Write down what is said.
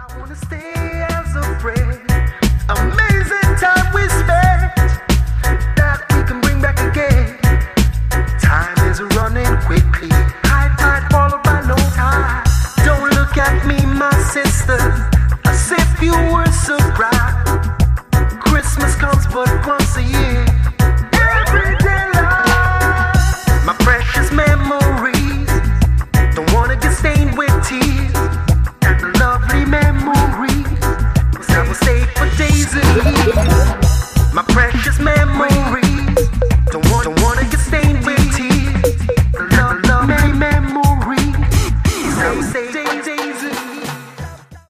wanna stay as a friend. Amazing time we spent that we can bring back again. Time is running quickly. High tide followed by low tide. Don't look at me, my sister, as if you were surprised. Christmas comes but once a year.